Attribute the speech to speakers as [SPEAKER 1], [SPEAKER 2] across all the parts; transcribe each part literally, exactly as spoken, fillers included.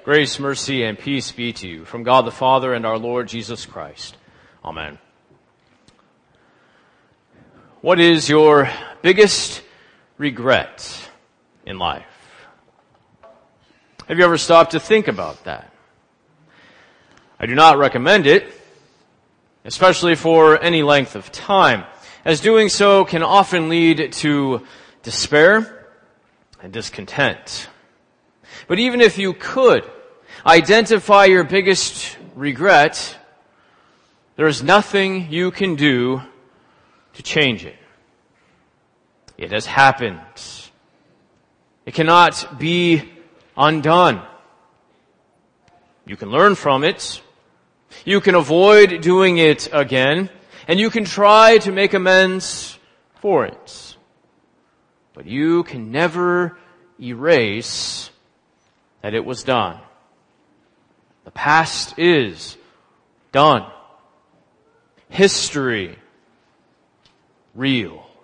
[SPEAKER 1] Grace, mercy, and peace be to you from God the Father and our Lord Jesus Christ. Amen. What is your biggest regret in life? Have you ever stopped to think about that? I do not recommend it, especially for any length of time, as doing so can often lead to despair and discontent. But even if you could identify your biggest regret, there is nothing you can do to change it. It has happened. It cannot be undone. You can learn from it. You can avoid doing it again, and you can try to make amends for it. But you can never erase that it was done. The past is done. History, real.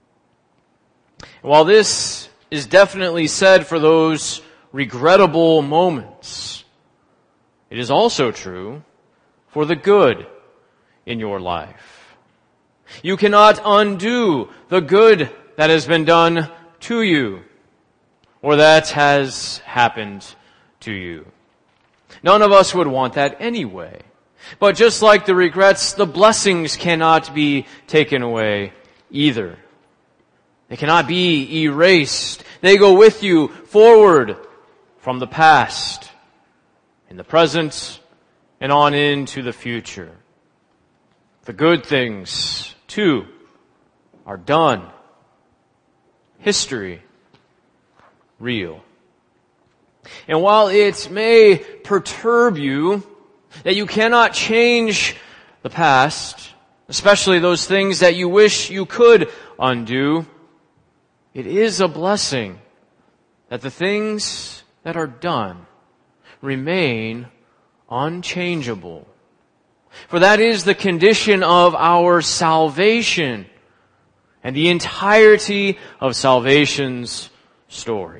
[SPEAKER 1] And while this is definitely said for those regrettable moments, it is also true for the good in your life. You cannot undo the good that has been done to you or that has happened to you. None of us would want that anyway. But just like the regrets, the blessings cannot be taken away either. They cannot be erased. They go with you forward from the past, in the present, and on into the future. The good things, too, are done. History, real. And while it may perturb you that you cannot change the past, especially those things that you wish you could undo, it is a blessing that the things that are done remain unchangeable. For that is the condition of our salvation and the entirety of salvation's story.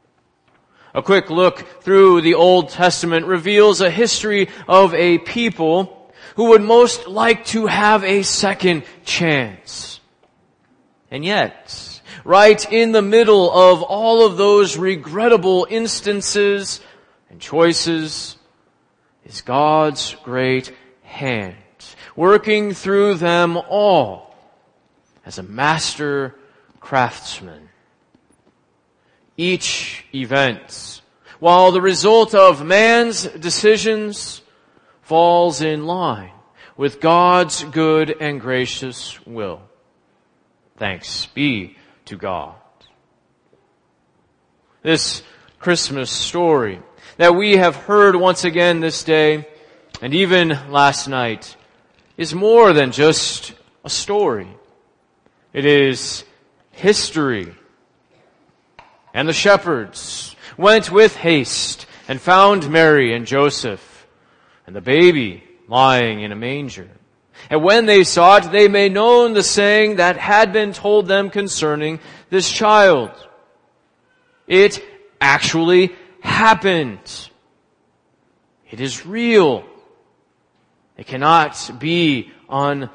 [SPEAKER 1] A quick look through the Old Testament reveals a history of a people who would most like to have a second chance. And yet, right in the middle of all of those regrettable instances and choices is God's great hand, working through them all as a master craftsman. Each event, while the result of man's decisions, falls in line with God's good and gracious will. Thanks be to God. This Christmas story that we have heard once again this day, and even last night, is more than just a story. It is history. And the shepherds went with haste and found Mary and Joseph and the baby lying in a manger. And when they saw it, they made known the saying that had been told them concerning this child. It actually happened. It is real. It cannot be undone.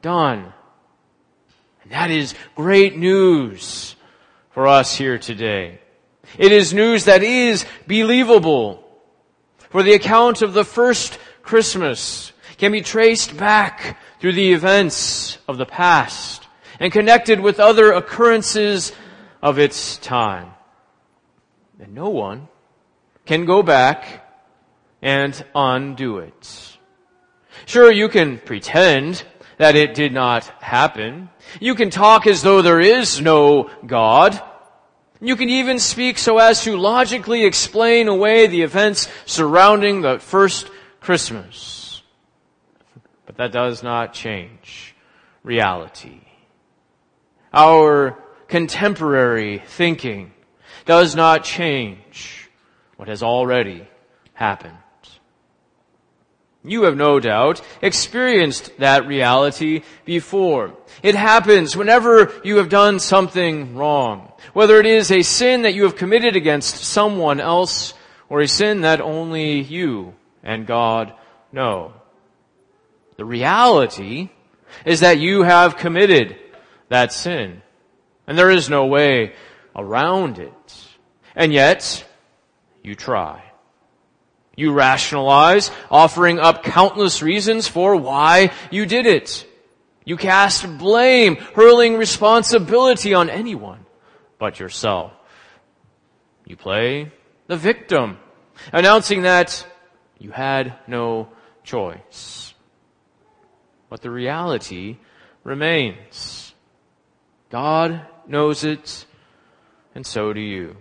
[SPEAKER 1] And that is great news for us here today. It is news that is believable. For the account of the first Christmas can be traced back through the events of the past and connected with other occurrences of its time. And no one can go back and undo it. Sure, you can pretend that it did not happen. You can talk as though there is no God. You can even speak so as to logically explain away the events surrounding the first Christmas. But that does not change reality. Our contemporary thinking does not change what has already happened. You have no doubt experienced that reality before. It happens whenever you have done something wrong, whether it is a sin that you have committed against someone else or a sin that only you and God know. The reality is that you have committed that sin, and there is no way around it. And yet, you try. You rationalize, offering up countless reasons for why you did it. You cast blame, hurling responsibility on anyone but yourself. You play the victim, announcing that you had no choice. But the reality remains. God knows it, and so do you.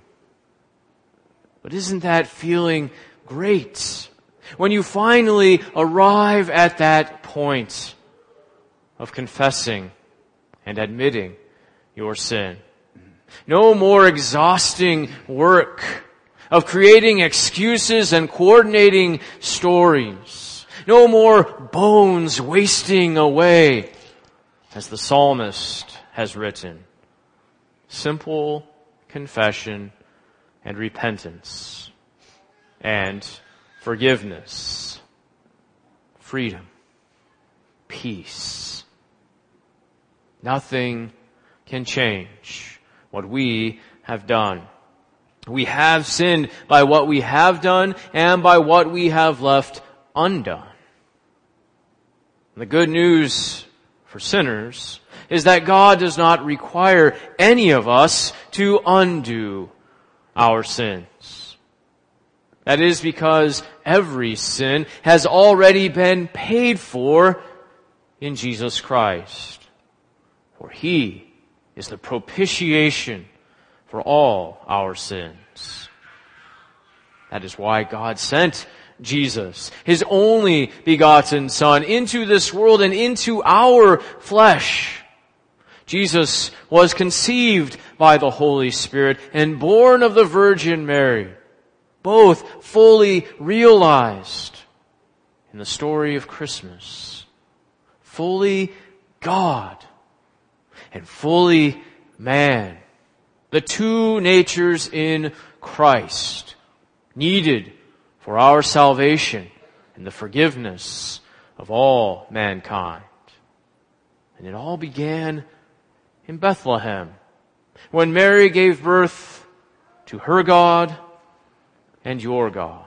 [SPEAKER 1] But isn't that feeling great when you finally arrive at that point of confessing and admitting your sin? No more exhausting work of creating excuses and coordinating stories. No more bones wasting away, as the psalmist has written. Simple confession and repentance and forgiveness, freedom, peace. Nothing can change what we have done. We have sinned by what we have done and by what we have left undone. The good news for sinners is that God does not require any of us to undo our sins. That is because every sin has already been paid for in Jesus Christ. For He is the propitiation for all our sins. That is why God sent Jesus, His only begotten Son, into this world and into our flesh. Jesus was conceived by the Holy Spirit and born of the Virgin Mary, both fully realized in the story of Christmas. Fully God and fully man. The two natures in Christ, needed for our salvation and the forgiveness of all mankind. And it all began in Bethlehem, when Mary gave birth to her God and your God.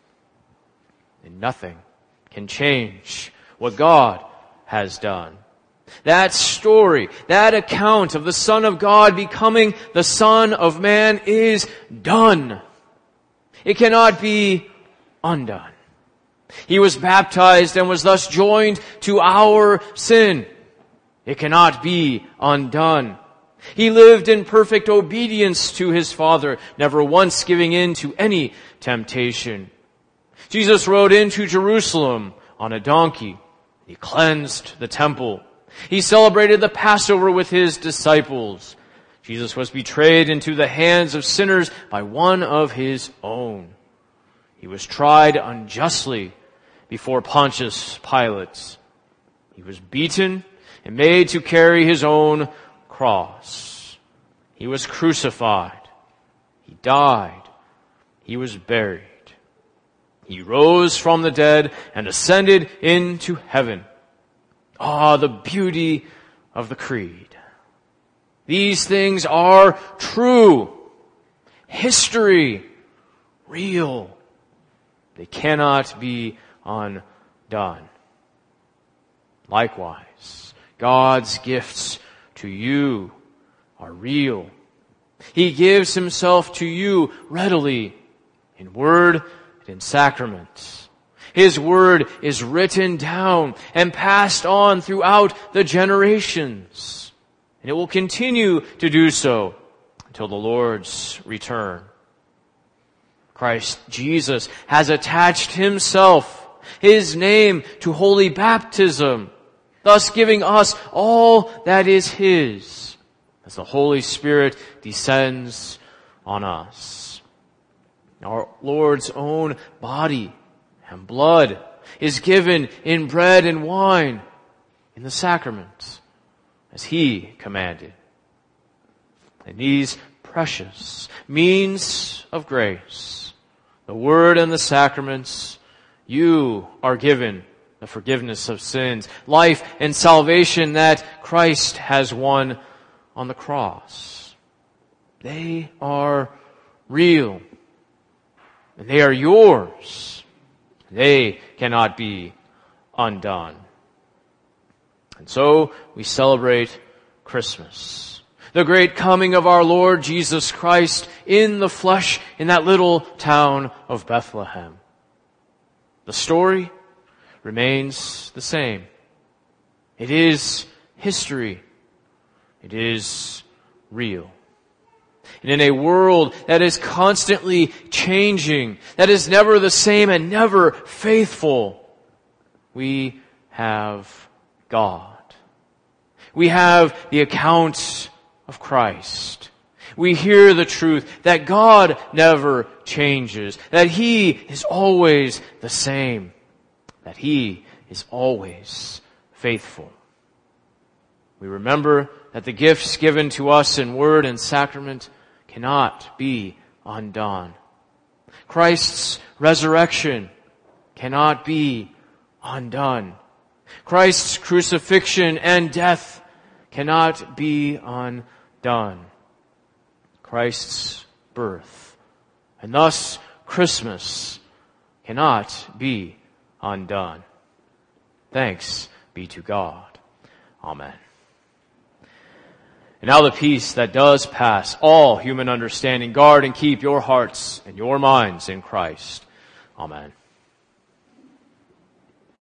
[SPEAKER 1] And nothing can change what God has done. That story, that account of the Son of God becoming the Son of Man is done. It cannot be undone. He was baptized and was thus joined to our sin. It cannot be undone. He lived in perfect obedience to His Father, never once giving in to any temptation. Jesus rode into Jerusalem on a donkey. He cleansed the temple. He celebrated the Passover with His disciples. Jesus was betrayed into the hands of sinners by one of His own. He was tried unjustly before Pontius Pilate. He was beaten and made to carry His own cross. He was crucified. He died. He was buried. He rose from the dead and ascended into heaven. Ah, the beauty of the creed. These things are true. History. Real. They cannot be undone. Likewise, God's gifts to you are real. He gives Himself to you readily in word and in sacrament. His word is written down and passed on throughout the generations. And it will continue to do so until the Lord's return. Christ Jesus has attached Himself, His name, to holy baptism, thus giving us all that is His, as the Holy Spirit descends on us. Our Lord's own body and blood is given in bread and wine in the sacraments, as He commanded. And these precious means of grace, the Word and the sacraments, you are given the forgiveness of sins, life and salvation that Christ has won on the cross. They are real, and they are yours. They cannot be undone. And so we celebrate Christmas, the great coming of our Lord Jesus Christ in the flesh in that little town of Bethlehem. The story remains the same. It is history. It is real. And in a world that is constantly changing, that is never the same and never faithful, we have God. We have the account of Christ. We hear the truth that God never changes, that He is always the same, that He is always faithful. We remember that the gifts given to us in word and sacrament cannot be undone. Christ's resurrection cannot be undone. Christ's crucifixion and death cannot be undone. Christ's birth, and thus Christmas, cannot be undone. Thanks be to God. Amen. And now the peace that does pass all human understanding, guard and keep your hearts and your minds in Christ. Amen.